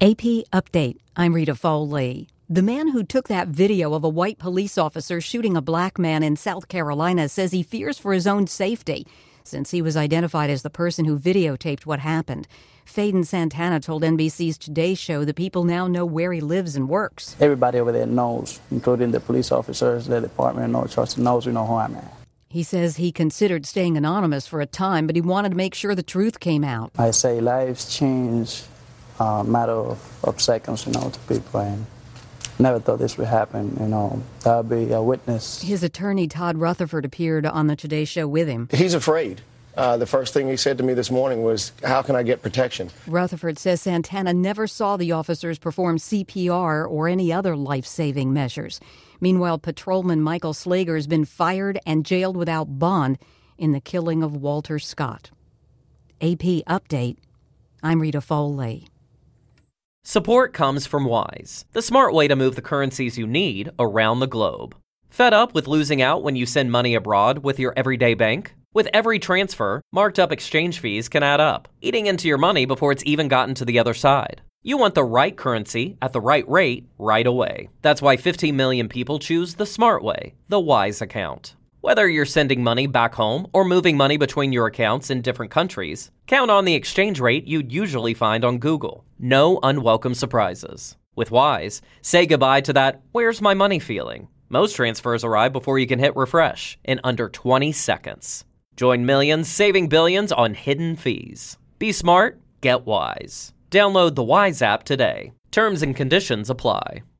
AP Update. I'm Rita Foley. The man who took that video of a white police officer shooting a black man in South Carolina says he fears for his own safety since he was identified as the person who videotaped what happened. Faden Santana told NBC's Today Show the people now know where he lives and works. Everybody over there knows, including the police officers, the Department of North Charleston knows we know who I'm at. He says he considered staying anonymous for a time, but he wanted to make sure the truth came out. I say lives change matter of seconds, to people, and never thought this would happen, that would be a witness. His attorney, Todd Rutherford, appeared on the Today Show with him. He's afraid. The first thing he said to me this morning was, how can I get protection? Rutherford says Santana never saw the officers perform CPR or any other life-saving measures. Meanwhile, Patrolman Michael Slager has been fired and jailed without bond in the killing of Walter Scott. AP Update. I'm Rita Foley. Support comes from Wise, the smart way to move the currencies you need around the globe. Fed up with losing out when you send money abroad with your everyday bank? With every transfer, marked up exchange fees can add up, eating into your money before it's even gotten to the other side. You want the right currency at the right rate right away. That's why 15 million people choose the smart way, the Wise account. Whether you're sending money back home or moving money between your accounts in different countries, count on the exchange rate you'd usually find on Google. No unwelcome surprises. With Wise, say goodbye to that "where's my money" feeling. Most transfers arrive before you can hit refresh in under 20 seconds. Join millions saving billions on hidden fees. Be smart, get Wise. Download the Wise app today. Terms and conditions apply.